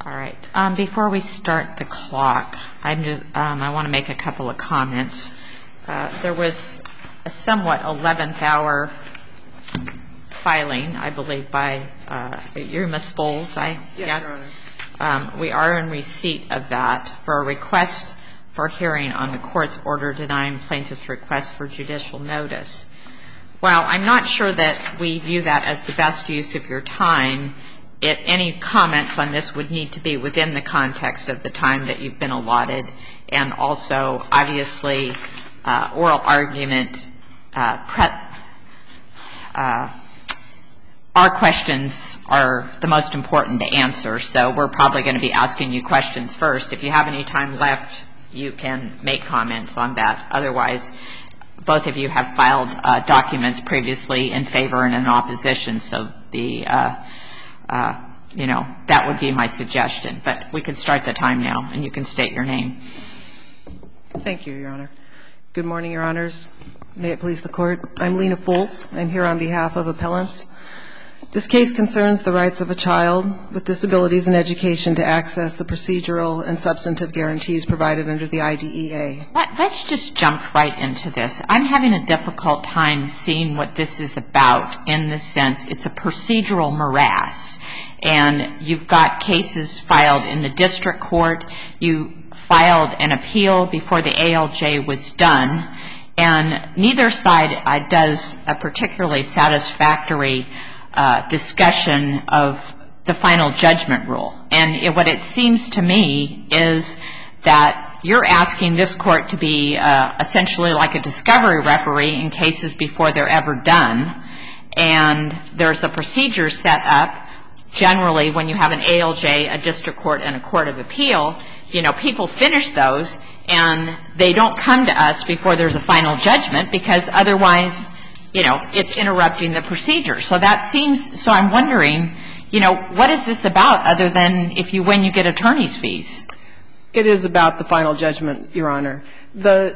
All right. Before we start the clock, I want to make a couple of comments. There was a somewhat 11th hour filing, I believe, by you're Ms. Foles, I guess. Yes, Your Honor. We are in receipt of that for a request for hearing on the court's order denying plaintiff's request for judicial notice. While I'm not sure that we view that as the best use of your time, any comments on this would need to be within the context of the time that you've been allotted, and also, obviously, oral argument. Our questions are the most important to answer, so we're probably going to be asking you questions first. If you have any time left, you can make comments on that. Otherwise, both of you have filed documents previously in favor and in opposition, so that would be my suggestion. But we can start the time now, and you can state your name. Thank you, Your Honor. Good morning, Your Honors. May it please the Court. I'm Lena Foltz. I'm here on behalf of appellants. This case concerns the rights of a child with disabilities in education to access the procedural and substantive guarantees provided under the IDEA. Let's just jump right into this. I'm having a difficult time seeing what this is about in the sense it's a procedural morass. And you've got cases filed in the district court. You filed an appeal before the ALJ was done. And neither side does a particularly satisfactory discussion of the final judgment rule. And what it seems to me is that you're asking this court to be essentially like a discovery referee in cases before they're ever done. And there's a procedure set up. Generally, when you have an ALJ, a district court, and a court of appeal, people finish those, and they don't come to us before there's a final judgment because otherwise, it's interrupting the procedure. So I'm wondering, what is this about other than if you win, you get attorney's fees? It is about the final judgment, Your Honor. Then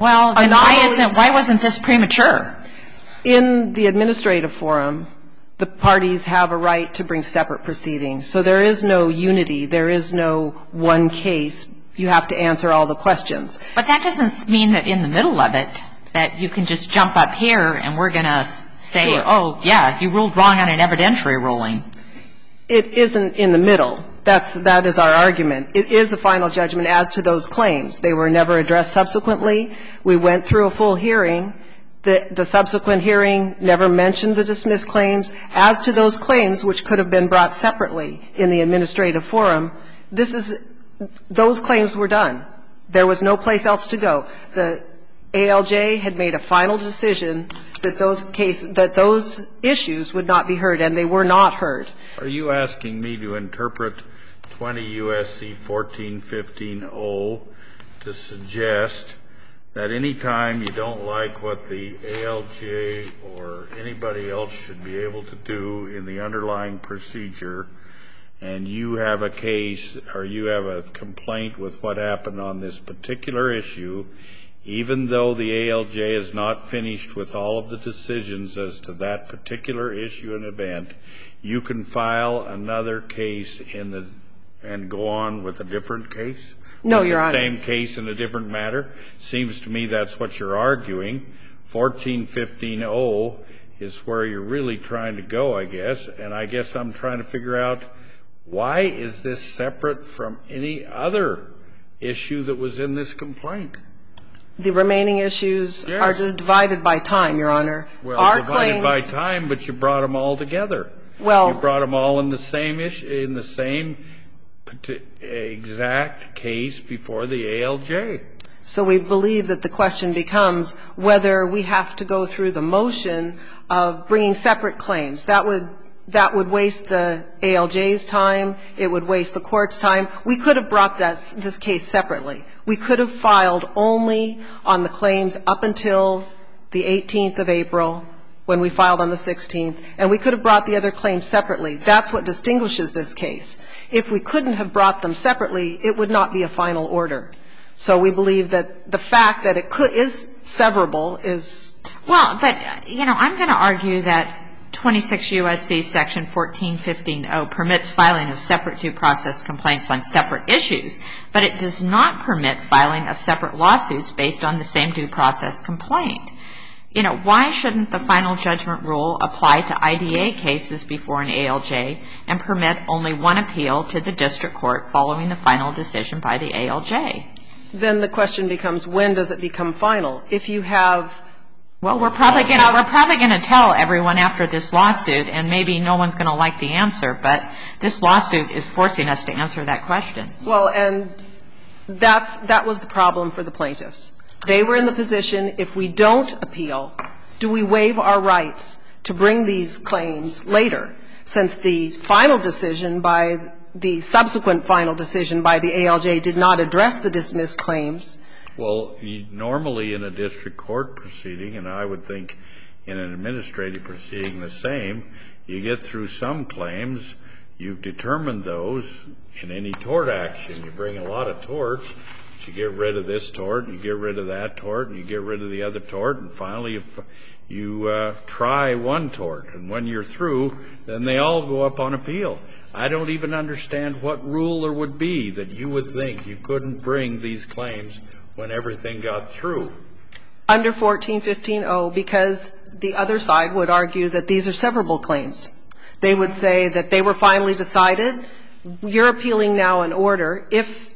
why wasn't this premature? In the administrative forum, the parties have a right to bring separate proceedings. So there is no unity. There is no one case. You have to answer all the questions. But that doesn't mean that in the middle of it that you can just jump up here and we're going to say, sure. Oh, yeah, you ruled wrong on an evidentiary ruling. It isn't in the middle. That is our argument. It is a final judgment as to those claims. They were never addressed subsequently. We went through a full hearing. The subsequent hearing never mentioned the dismissed claims. As to those claims which could have been brought separately in the administrative forum, those claims were done. There was no place else to go. The ALJ had made a final decision that those issues would not be heard, and they were not heard. Are you asking me to interpret 20 U.S.C. 1415-0 to suggest that any time you don't like what the ALJ or anybody else should be able to do in the underlying procedure, and you have a case or you have a complaint with what happened on this particular issue, even though the ALJ is not finished with all of the decisions as to that particular issue and event, you can file another case and go on with a different case? No, Your Honor. The same case in a different matter? Seems to me that's what you're arguing. 1415-0 is where you're really trying to go, I guess, and I guess I'm trying to figure out why is this separate from any other issue that was in this complaint? The remaining issues are just divided by time, Your Honor. Well, divided by time, but you brought them all together. Well, you brought them all in the same issue, in the same exact case before the ALJ. So we believe that the question becomes whether we have to go through the motion of bringing separate claims. That would waste the ALJ's time. It would waste the court's time. We could have brought this case separately. We could have filed only on the claims up until the 18th of April when we filed on the 16th, and we could have brought the other claims separately. That's what distinguishes this case. If we couldn't have brought them separately, it would not be a final order. So we believe that the fact that it is severable is... Well, but, I'm going to argue that 26 U.S.C. Section 1415O permits filing of separate due process complaints on separate issues, but it does not permit filing of separate lawsuits based on the same due process complaint. You know, why shouldn't the final judgment rule apply to IDA cases before an ALJ and permit only one appeal to the district court following the final decision by the ALJ? Then the question becomes, when does it become final? If you have... Well, we're probably going to tell everyone after this lawsuit, and maybe no one's going to like the answer, but this lawsuit is forcing us to answer that question. Well, and that was the problem for the plaintiffs. They were in the position, if we don't appeal, do we waive our rights to bring these claims later, since the final decision by the subsequent final decision by the ALJ did not address the dismissed claims. Well, normally in a district court proceeding, and I would think in an administrative proceeding the same, you get through some claims, you've determined those in any tort action. You bring a lot of torts, but you get rid of this tort, you get rid of that tort, and you get rid of the other tort, and finally you try one tort. And when you're through, then they all go up on appeal. I don't even understand what rule there would be that you would think you couldn't bring these claims when everything got through. Under 1415O, because the other side would argue that these are severable claims. They would say that they were finally decided. You're appealing now an order. If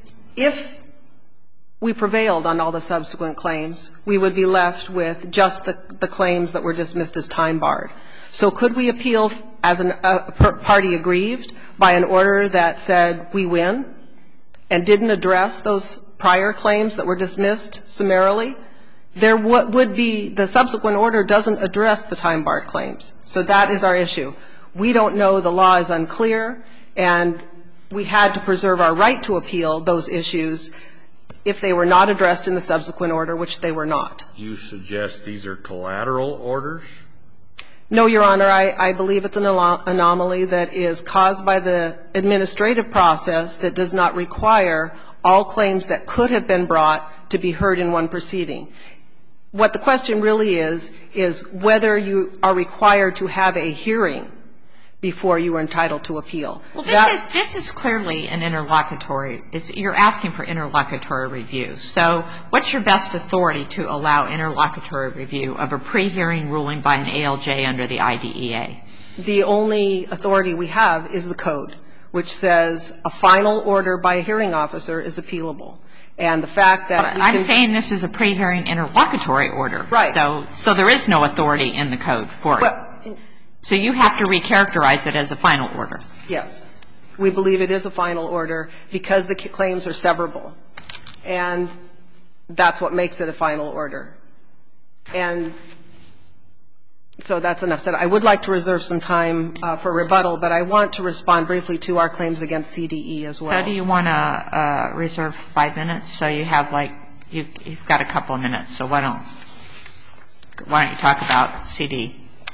we prevailed on all the subsequent claims, we would be left with just the claims that were dismissed as time barred. So could we appeal as a party aggrieved by an order that said we win and didn't address those prior claims that were dismissed summarily? There would be, the subsequent order doesn't address the time barred claims. So that is our issue. We don't know, the law is unclear, and we had to preserve our right to appeal those issues if they were not addressed in the subsequent order, which they were not. You suggest these are collateral orders? No, Your Honor. I believe it's an anomaly that is caused by the administrative process that does not require all claims that could have been brought to be heard in one proceeding. What the question really is whether you are required to have a hearing before you are entitled to appeal. Well, this is clearly an interlocutory. You're asking for interlocutory review. So what's your best authority to allow interlocutory review of a pre-hearing ruling by an ALJ under the IDEA? The only authority we have is the code, which says a final order by a hearing officer is appealable. And the fact that I'm saying this is a pre-hearing interlocutory order. Right. So there is no authority in the code for it. So you have to recharacterize it as a final order. Yes. We believe it is a final order because the claims are severable. And that's what makes it a final order. And so that's enough said. I would like to reserve some time for rebuttal, but I want to respond briefly to our claims against CDE as well. So do you want to reserve 5 minutes? So you have you've got a couple of minutes. So why don't you talk about CDE?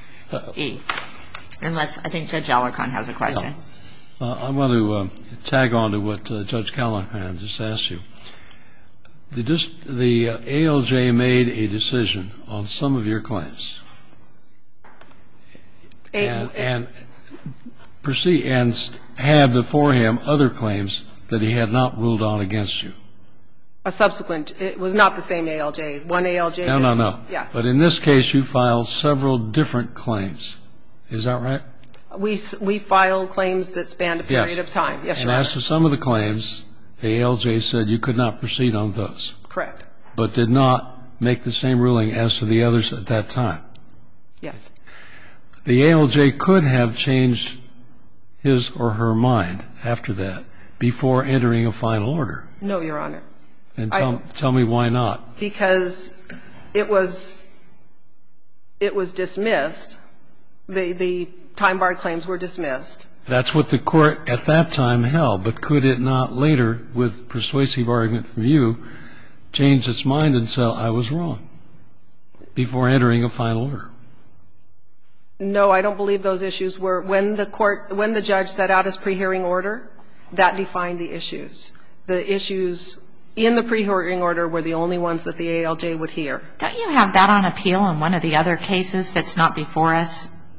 Unless I think Judge Alarcon has a question. I want to tag on to what Judge Callahan just asked you. The ALJ made a decision on some of your claims and had before him other claims that he had not ruled on against you. A subsequent. It was not the same ALJ. One ALJ. No. Yeah. But in this case, you filed several different claims. Is that right? We filed claims that spanned a period of time. Yes, Your Honor. And as to some of the claims, the ALJ said you could not proceed on those. Correct. But did not make the same ruling as to the others at that time. Yes. The ALJ could have changed his or her mind after that before entering a final order. No, Your Honor. And tell me why not. Because it was dismissed. The time-barred claims were dismissed. That's what the court at that time held. But could it not later, with persuasive argument from you, change its mind and say, I was wrong, before entering a final order? No, I don't believe those issues were. When the judge set out his pre-hearing order, that defined the issues. The issues in the pre-hearing order were the only ones that the ALJ would hear. Don't you have that on appeal in one of the other cases that's not before us?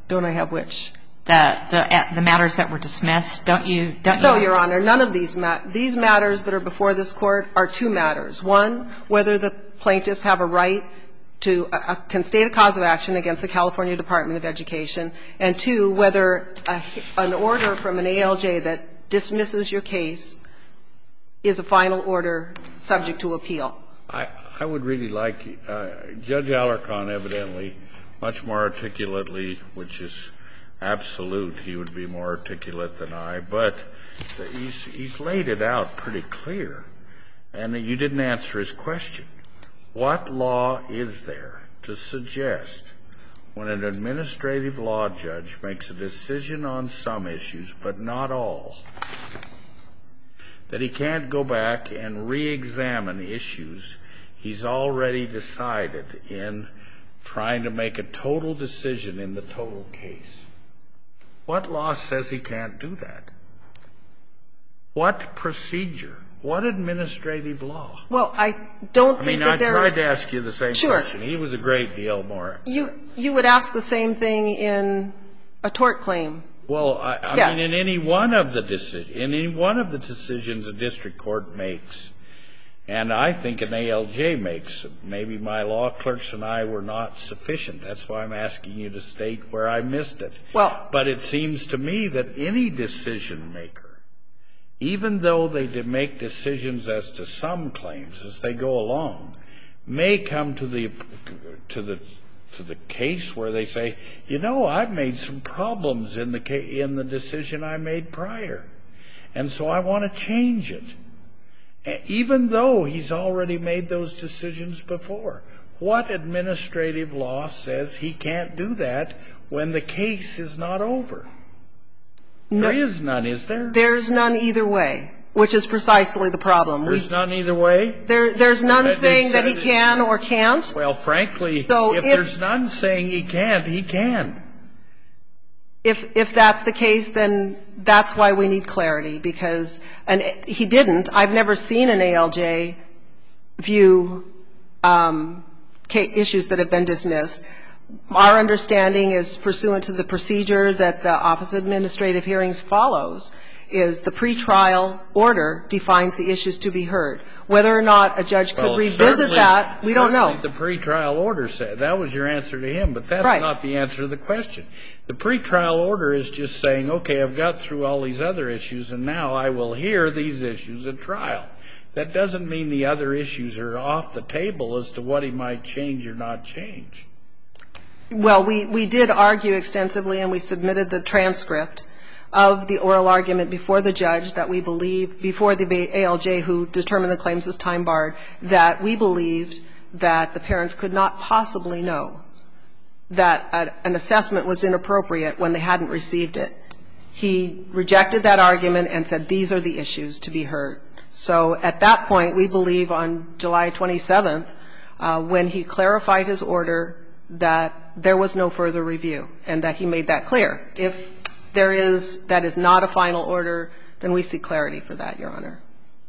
Don't I have which? The matters that were dismissed, don't you? No, Your Honor. None of these matters that are before this Court are two matters. One, whether the plaintiffs have a right to can state a cause of action against the California Department of Education, and two, whether an order from an ALJ that dismisses your case is a final order subject to appeal. I would really like Judge Alarcon evidently much more articulately, which is absolute. He would be more articulate than I, but he's laid it out pretty clear, and you didn't answer his question. What law is there to suggest when an administrative law judge makes a decision on some issues but not all, that he can't go back and re-examine issues he's already decided in trying to make a total decision in the total case? What law says he can't do that? What procedure? What administrative law? Well, I don't think that there... I tried to ask you the same question. He was a great deal more... You would ask the same thing in a tort claim. Well, I mean, in any one of the decisions a district court makes, and I think an ALJ makes, maybe my law clerks and I were not sufficient. That's why I'm asking you to state where I missed it. Well, but it seems to me that any decision maker, even though they make decisions as to some claims as they go along, may come to the case where they say, you know, I've made some problems in the decision I made prior, and so I want to change it. Even though he's already made those decisions before. What administrative law says he can't do that when the case is not over? There is none, is there? There's none either way, which is precisely the problem. There's none either way? There's none saying that he can or can't. Well, frankly, if there's none saying he can't, he can. If that's the case, then that's why we need clarity, because he didn't. I've never seen an ALJ view issues that have been dismissed. Our understanding is pursuant to the procedure that the Office of Administrative Hearings follows, is the pretrial order defines the issues to be heard. Whether or not a judge could revisit that, we don't know. The pretrial order said that was your answer to him, but that's not the answer to the question. The pretrial order is just saying, okay, I've got through all these other issues, and now I will hear these issues at trial. That doesn't mean the other issues are off the table as to what he might change or not change. Well, we did argue extensively, and we submitted the transcript of the oral argument before the judge that we believe, before the ALJ who determined the claims as time barred, that we believed that the parents could not possibly know that an assessment was inappropriate when they hadn't received it. He rejected that argument and said these are the issues to be heard. So at that point, we believe on July 27th, when he clarified his order, that there was no further review and that he made that clear. If that is not a final order, then we seek clarity for that, Your Honor.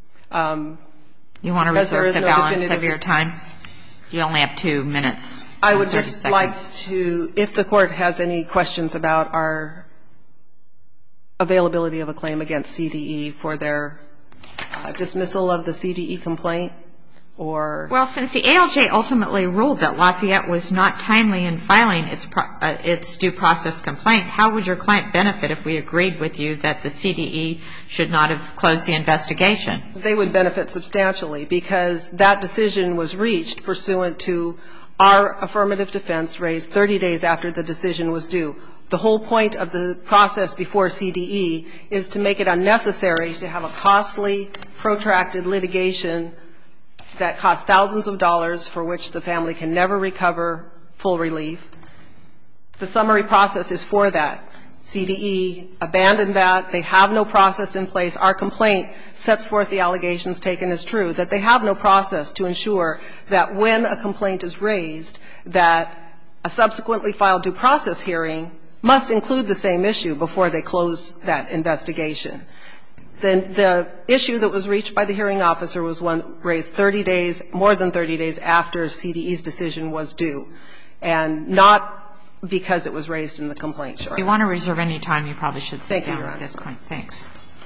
You want to reserve the balance of your time? You only have 2 minutes. I would just like to, if the Court has any questions about our availability of a claim against CDE for their dismissal of the CDE complaint, or... Well, since the ALJ ultimately ruled that Lafayette was not timely in filing its due process complaint, how would your client benefit if we agreed with you that the CDE should not have closed the investigation? They would benefit substantially, because that decision was reached pursuant to our affirmative defense raised 30 days after the decision was due. The whole point of the process before CDE is to make it unnecessary to have a costly, protracted litigation that costs thousands of dollars for which the family can never recover full relief. The summary process is for that. CDE abandoned that. They have no process in place. Our complaint sets forth the allegations taken as true, that they have no process to ensure that when a complaint is raised, that a subsequently filed due process hearing must include the same issue before they close that investigation. The issue that was reached by the hearing officer was one raised 30 days, more than 30 days after CDE's decision was due, and not because it was raised in the complaint, Your Honor. If you want to reserve any time, you probably should sit down at this point. Thanks.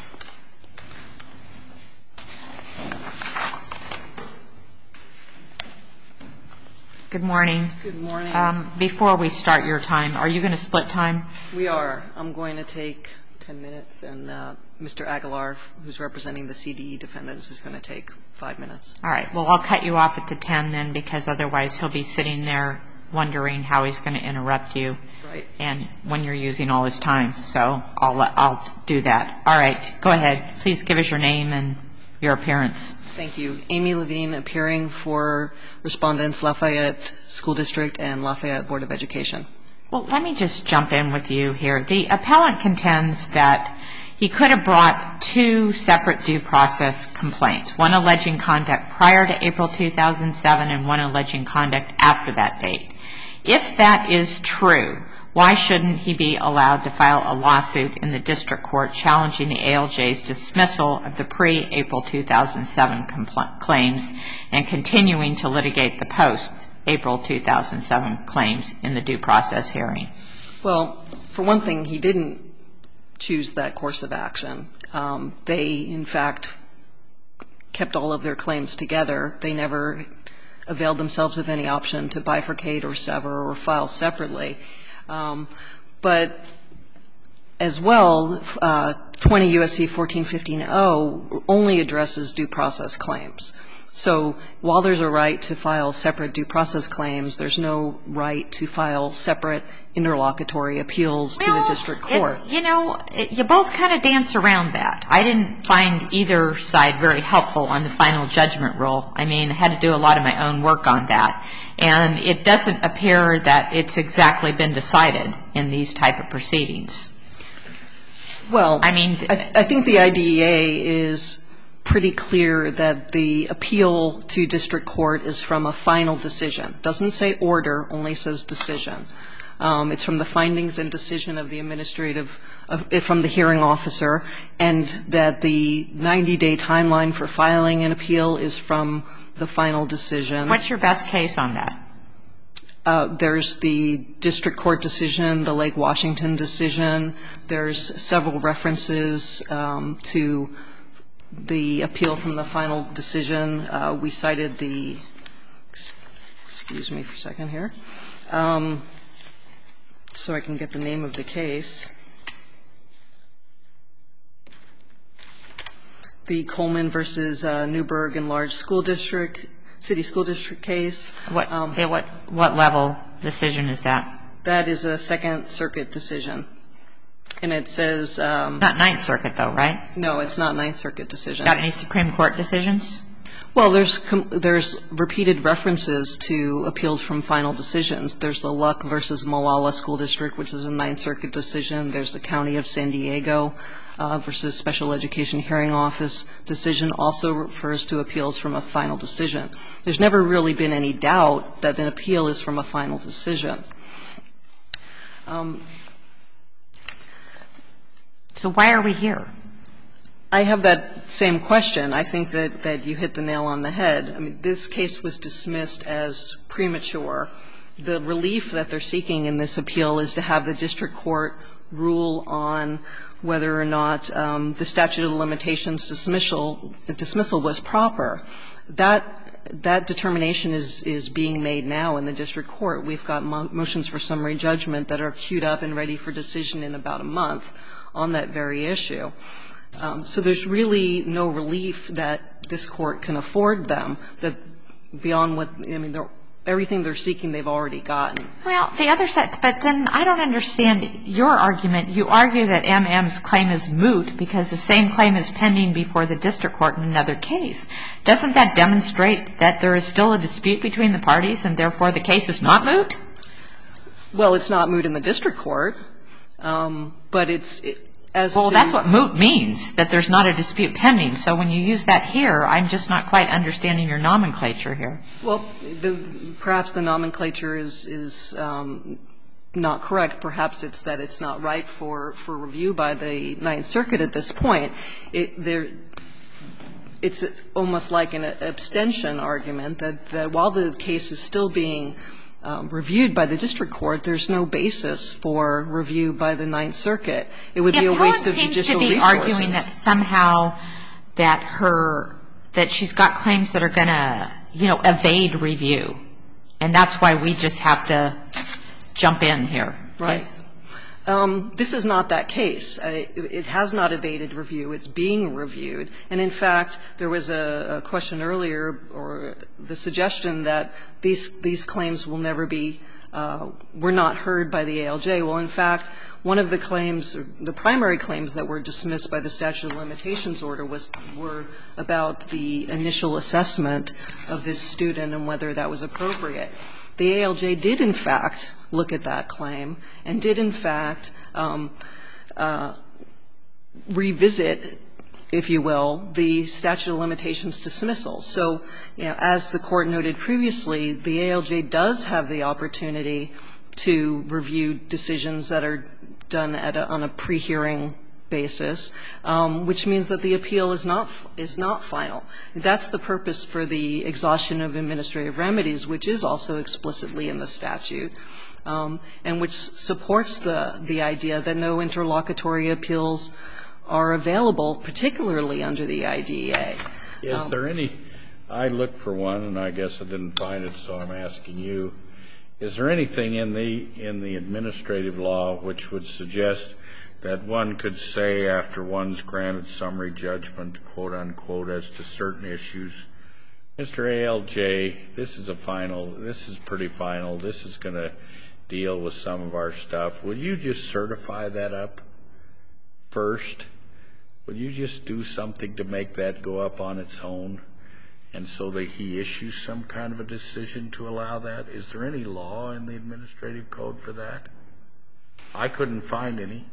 Good morning. Good morning. Before we start your time, are you going to split time? We are. I'm going to take 10 minutes, and Mr. Aguilar, who's representing the CDE defendants, is going to take 5 minutes. All right. Well, I'll cut you off at the 10 then, because otherwise he'll be sitting there wondering how he's going to interrupt you. Right. And when you're using all his time. So I'll do that. All right. Go ahead. Please give us your name and your appearance. Thank you. Amy Levine, appearing for Respondents Lafayette School District and Lafayette Board of Education. Well, let me just jump in with you here. The appellant contends that he could have brought 2 separate due process complaints, one alleging conduct prior to April 2007 and one alleging conduct after that date. If that is true, why shouldn't he be allowed to file a lawsuit in the district court challenging the ALJ's dismissal of the pre-April 2007 claims and continuing to litigate the post-April 2007 claims in the due process hearing? Well, for one thing, he didn't choose that course of action. They, in fact, kept all of their claims together. They never availed themselves of any option to bifurcate or sever or file separately. But as well, 20 U.S.C. 1415-0 only addresses due process claims. So while there's a right to file separate due process claims, there's no right to file separate interlocutory appeals to the district court. You both kind of dance around that. I didn't find either side very helpful on the final judgment rule. I mean, I had to do a lot of my own work on that. And it doesn't appear that it's exactly been decided in these type of proceedings. Well, I think the IDEA is pretty clear that the appeal to district court is from a final decision. It doesn't say order, only says decision. It's from the findings and decision of the administrative, from the hearing officer, and that the 90-day timeline for filing an appeal is from the final decision. What's your best case on that? There's the district court decision, the Lake Washington decision. There's several references to the appeal from the final decision. We cited the, excuse me for a second here, so I can get the name of the case. The Coleman versus Newburgh Enlarged School District, City School District case. What level decision is that? That is a Second Circuit decision. And it says not Ninth Circuit, though, right? No, it's not Ninth Circuit decision. Got any Supreme Court decisions? Well, there's repeated references to appeals from final decisions. There's the Luck versus Molalla School District, which is a Ninth Circuit decision. There's the County of San Diego versus Special Education Hearing Office decision, also refers to appeals from a final decision. There's never really been any doubt that an appeal is from a final decision. So why are we here? I have that same question. I think that you hit the nail on the head. I mean, this case was dismissed as premature. The relief that they're seeking in this appeal is to have the district court rule on whether or not the statute of limitations dismissal was proper. That determination is being made now in the district court. We've got motions for summary judgment that are queued up and ready for decision in about a month on that very issue. So there's really no relief that this Court can afford them, that beyond what, I mean, everything they're seeking they've already gotten. Well, the other side, but then I don't understand your argument. You argue that MM's claim is moot because the same claim is pending before the district court in another case. Doesn't that demonstrate that there is still a dispute between the parties and therefore the case is not moot? Well, it's not moot in the district court, but it's as to Well, that's what moot means, that there's not a dispute pending. So when you use that here, I'm just not quite understanding your nomenclature here. Well, perhaps the nomenclature is not correct. Perhaps it's that it's not ripe for review by the Ninth Circuit at this point. It's almost like an abstention argument that while the case is still being reviewed by the district court, there's no basis for review by the Ninth Circuit. It would be a waste of judicial resources. The appellant seems to be arguing that somehow that she's got claims that are going to, evade review. And that's why we just have to jump in here. Right. This is not that case. It has not evaded review. It's being reviewed. And, in fact, there was a question earlier, or the suggestion that these claims will never be were not heard by the ALJ. Well, in fact, one of the claims, the primary claims that were dismissed by the statute of limitations order were about the initial assessment of this student and whether that was appropriate. The ALJ did, in fact, look at that claim and did, in fact, revisit, if you will, the statute of limitations dismissal. So, as the Court noted previously, the ALJ does have the opportunity to review decisions that are done on a pre-hearing basis, which means that the appeal is not final. That's the purpose for the exhaustion of administrative remedies, which is also explicitly in the statute, and which supports the idea that no interlocutory appeals are available, particularly under the IDEA. Is there any – I looked for one, and I guess I didn't find it, so I'm asking you. Is there anything in the administrative law which would suggest that one could say after one's granted summary judgment, quote, unquote, as to certain issues, Mr. ALJ, this is a final, this is pretty final, this is going to deal with some of our stuff. Would you just certify that up first? Would you just do something to make that go up on its own, and so that he issues some kind of a decision to allow that? Is there any law in the administrative code for that? I couldn't find any.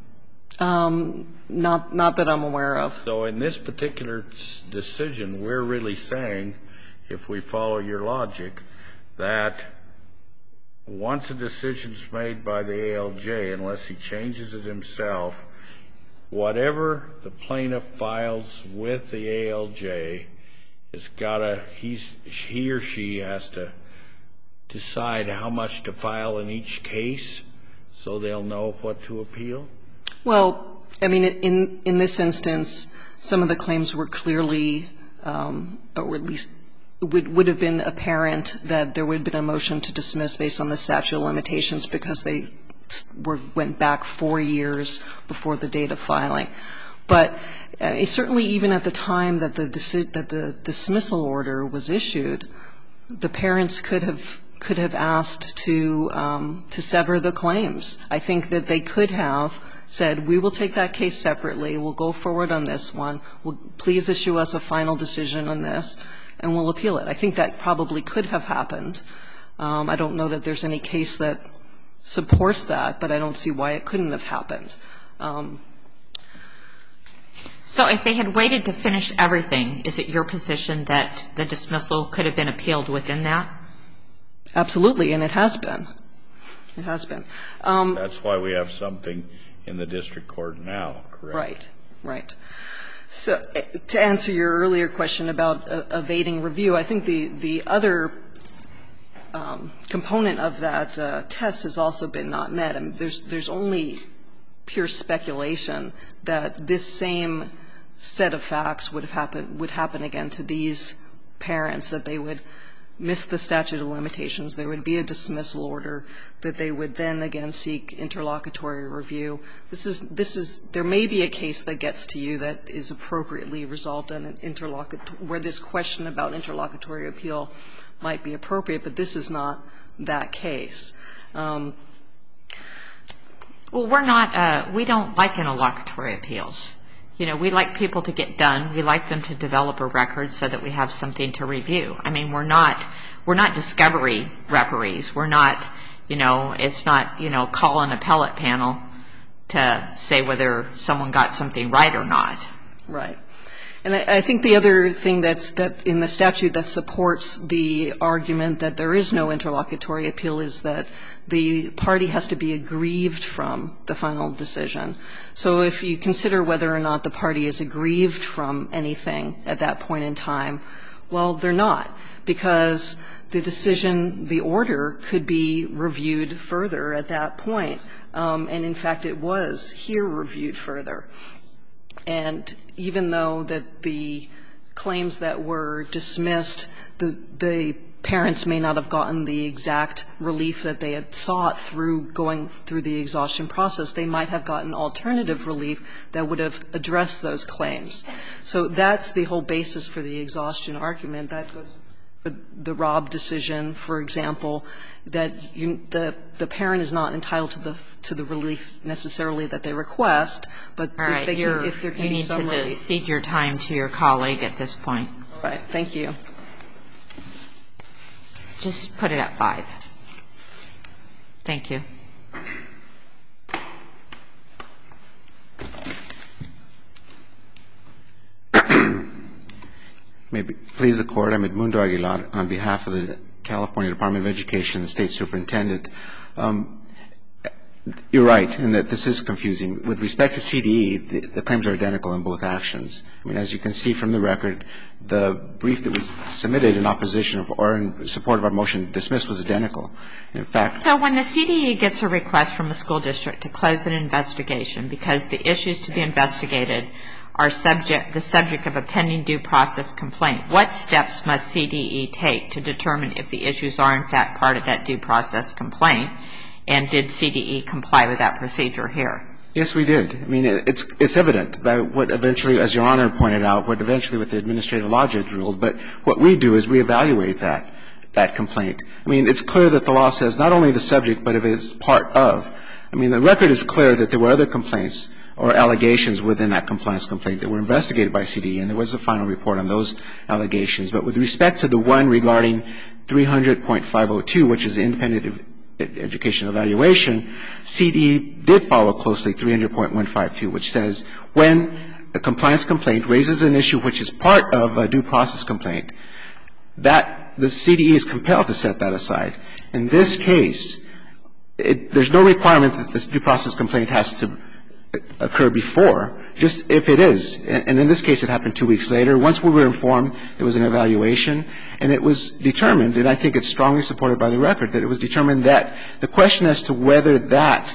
Not that I'm aware of. So in this particular decision, we're really saying, if we follow your logic, that once a decision's made by the ALJ, unless he changes it himself, whatever the plaintiff files with the ALJ has got to, he or she has to decide how much to file in each case so they'll know what to appeal? Well, I mean, in this instance, some of the claims were clearly, or at least would have been apparent that there would have been a motion to dismiss based on the statute of limitations because they went back 4 years before the date of filing. But certainly even at the time that the dismissal order was issued, the parents could have asked to sever the claims. I think that they could have said, we will take that case separately, we'll go forward on this one, please issue us a final decision on this, and we'll appeal it. I think that probably could have happened. I don't know that there's any case that supports that, but I don't see why it couldn't have happened. So if they had waited to finish everything, is it your position that the dismissal could have been appealed within that? Absolutely, and it has been. It has been. That's why we have something in the district court now, correct? Right, right. So to answer your earlier question about evading review, I think the other component of that test has also been not met. I mean, there's only pure speculation that this same set of facts would happen again to these parents, that they would miss the statute of limitations, there would be a dismissal order, that they would then again seek interlocutory review. There may be a case that gets to you that is appropriately resolved on an interlocutory, where this question about interlocutory appeal might be appropriate, but this is not that case. Well, we don't like interlocutory appeals. You know, we like people to get done. We like them to develop a record so that we have something to review. I mean, we're not discovery referees. We're not, it's not, call an appellate panel to say whether someone got something right or not. Right. And I think the other thing that in the statute that supports the argument that there is no interlocutory appeal is that the party has to be aggrieved from the final decision. So if you consider whether or not the party is aggrieved from anything at that point in time, well, they're not, because the decision, the order, could be reviewed further at that point. And, in fact, it was here reviewed further. And even though that the claims that were dismissed, the parents may not have gotten the exact relief that they had sought through going through the exhaustion process, they might have gotten alternative relief that would have addressed those claims. So that's the whole basis for the exhaustion argument. That goes for the Robb decision, for example, that the parent is not entitled to the relief necessarily that they request, but if there can be some relief. You need to cede your time to your colleague at this point. All right. Thank you. Just put it at 5. Thank you. May it please the Court, I'm Edmundo Aguilar on behalf of the California Department of Education, the State Superintendent. You're right in that this is confusing. With respect to CDE, the claims are identical in both actions. I mean, as you can see from the record, the brief that was submitted in opposition or in support of our motion dismissed was identical. In fact — So when the CDE gets a request from a school district to close an investigation because the issues to be investigated are the subject of a pending due process complaint, what steps must CDE take to determine if the issues are in fact part of that due process complaint? And did CDE comply with that procedure here? Yes, we did. I mean, it's evident by what eventually, as Your Honor pointed out, what eventually what the administrative law judge ruled. But what we do is we evaluate that complaint. I mean, it's clear that the law says not only the subject, but if it's part of. I mean, the record is clear that there were other complaints or allegations within that compliance complaint that were investigated by CDE, and there was a final report on those allegations. But with respect to the one regarding 300.502, which is the independent education evaluation, CDE did follow closely 300.152, which says when a compliance complaint raises an issue which is part of a due process complaint, that the CDE is compelled to set that aside. In this case, there's no requirement that this due process complaint has to occur before, just if it is. And in this case, it happened 2 weeks later. Once we were informed, there was an evaluation, and it was determined, and I think it's strongly supported by the record, that it was determined that the question as to whether that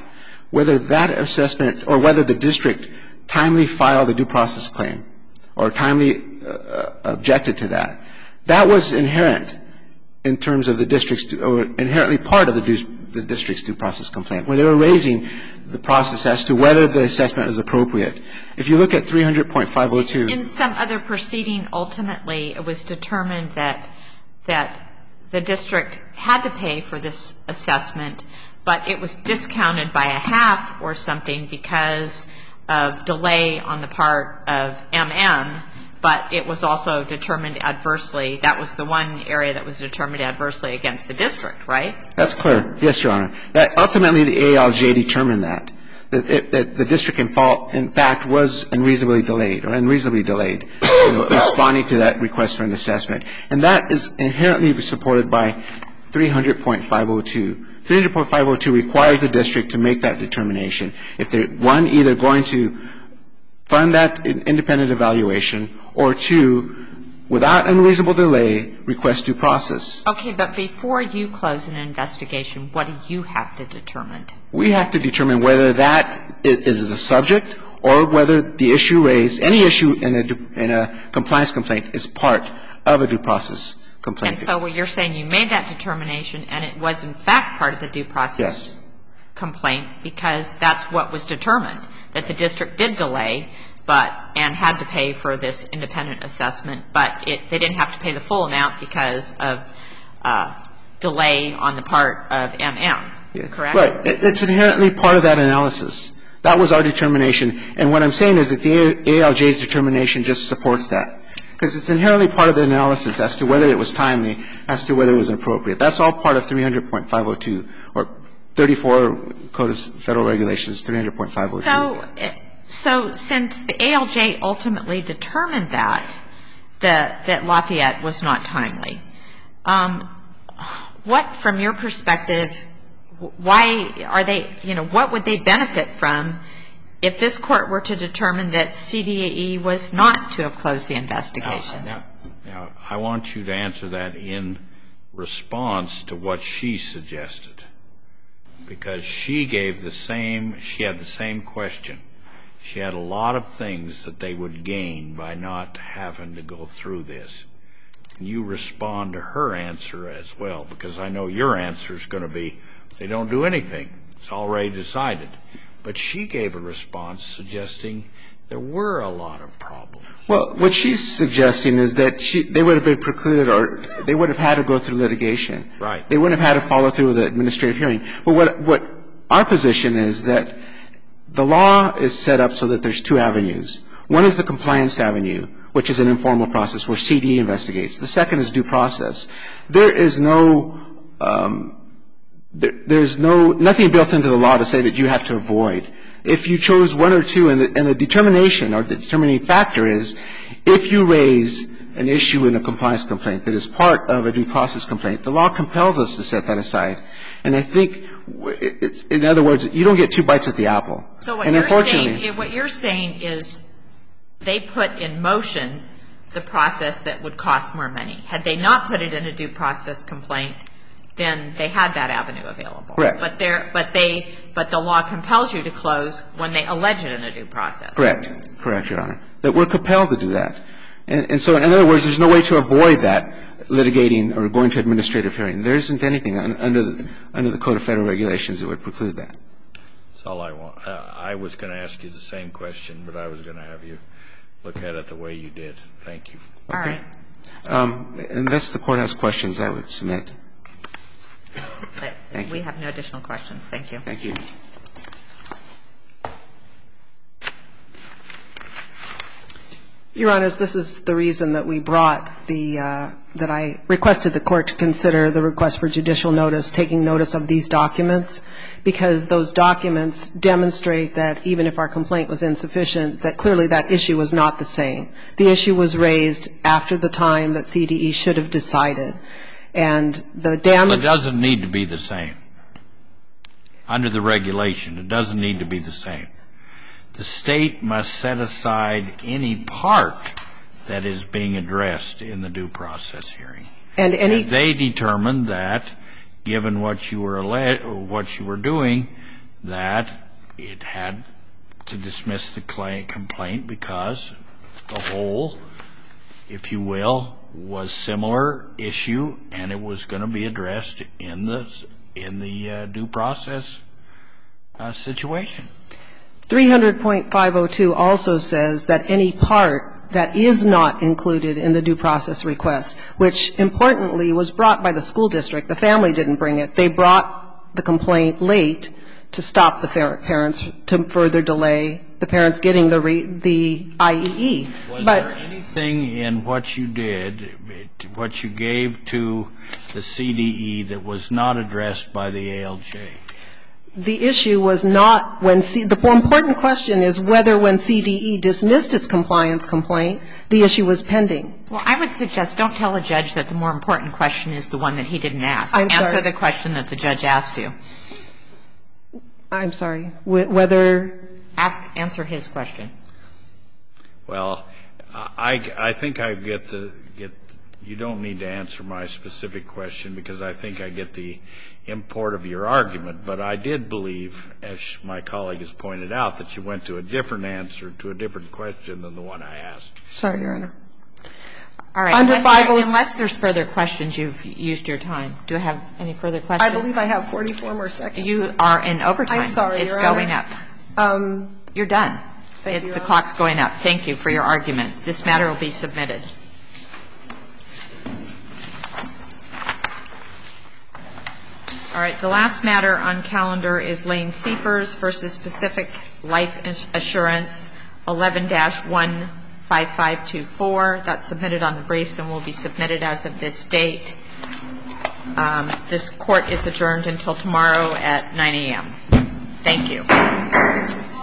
assessment or whether the district timely filed a due process claim or timely objected to that, that was inherent in terms of the district's or inherently part of the district's due process complaint, where they were raising the process as to whether the assessment is appropriate. If you look at 300.502. In some other proceeding, ultimately, it was determined that the district had to pay for this assessment, but it was discounted by a half or something because of delay on the part of MM, but it was also determined adversely. That was the one area that was determined adversely against the district, right? That's clear. Yes, Your Honor. That ultimately the ALJ determined that the district in fact was unreasonably delayed in responding to that request for an assessment. And that is inherently supported by 300.502. 300.502 requires the district to make that determination. If they're, one, either going to fund that independent evaluation, or two, without unreasonable delay, request due process. Okay, but before you close an investigation, what do you have to determine? We have to determine whether that is a subject or whether the issue raised, any issue in a compliance complaint is part of a due process complaint. And so you're saying you made that determination and it was in fact part of the due process complaint because that's what was determined, that the district did delay and had to pay for this independent assessment, but they didn't have to pay the full amount because of delay on the part of MM, correct? Right. It's inherently part of that analysis. That was our determination. And what I'm saying is that the ALJ's determination just supports that because it's inherently part of the analysis as to whether it was timely, as to whether it was appropriate. That's all part of 300.502 or 34 Code of Federal Regulations, 300.502. So since the ALJ ultimately determined that Lafayette was not timely, what, from your perspective, why are they, what would they benefit from if this Court were to determine that CDE was not to have closed the investigation? Now, I want you to answer that in response to what she suggested, because she had the same question. She had a lot of things that they would gain by not having to go through this. Can you respond to her answer as well? Because I know your answer is going to be, they don't do anything. It's already decided. But she gave a response suggesting there were a lot of problems. Well, what she's suggesting is that they would have been precluded, or they would have had to go through litigation. Right. They wouldn't have had to follow through with the administrative hearing. But what our position is that the law is set up so that there's two avenues. One is the compliance avenue, which is an informal process where CDE investigates. The second is due process. There is nothing built into the law to say that you have to avoid. If you chose one or two, and the determination or the determining factor is if you raise an issue in a compliance complaint that is part of a due process complaint, the law compels us to set that aside. And I think, in other words, you don't get two bites at the apple. So what you're saying is they put in motion the process that would cost more money. Had they not put it in a due process complaint, then they had that avenue available. Correct. But the law compels you to close when they allege it in a due process. Correct, Your Honor. That we're compelled to do that. And so, in other words, there's no way to avoid that litigating or going to administrative hearing. There isn't anything under the Code of Federal Regulations that would preclude that. That's all I want. I was going to ask you the same question, but I was going to have you look at it the way you did. Thank you. All right. Unless the Court has questions, I would submit. But we have no additional questions. Thank you. Thank you. Your Honors, this is the reason that we brought that I requested the Court to consider the request for judicial notice, taking notice of these documents, because those documents demonstrate that even if our complaint was insufficient, that clearly that issue was not the same. The issue was raised after the time that CDE should have decided. And the damage... It doesn't need to be the same. Under the regulation, it doesn't need to be the same. The State must set aside any part that is being addressed in the due process hearing. And they determined that, given what you were doing, that it had to dismiss the complaint because the whole, if you will, was similar issue, and it was going to be addressed in the due process situation. 300.502 also says that any part that is not included in the due process request, which importantly was brought by the school district, the family didn't bring it. They brought the complaint late to stop the parents, to further delay the parents getting the IEE. Was there anything in what you did, what you gave to the CDE, that was not addressed by the ALJ? The issue was not when the more important question is whether when CDE dismissed its compliance complaint, the issue was pending. Well, I would suggest don't tell a judge that the more important question is the one that he didn't ask. I'm sorry. Answer the question that the judge asked you. I'm sorry. Whether... Answer his question. Well, I think I get you don't need to answer my specific question, because I think I get the import of your argument. But I did believe, as my colleague has pointed out, that you went to a different answer to a different question than the one I asked. Sorry, Your Honor. All right. Unless there's further questions, you've used your time. Do I have any further questions? I believe I have 44 more seconds. You are in overtime. I'm sorry, It's Your Honor. going up. You're done. The clock's going up. Thank you for your argument. This matter will be submitted. All right. The last matter on calendar is Lane Seepers v. Pacific Life Assurance, 11-15524. That's submitted on the briefs and will be submitted as of this date. This court is adjourned until tomorrow at 9 a.m. Thank you.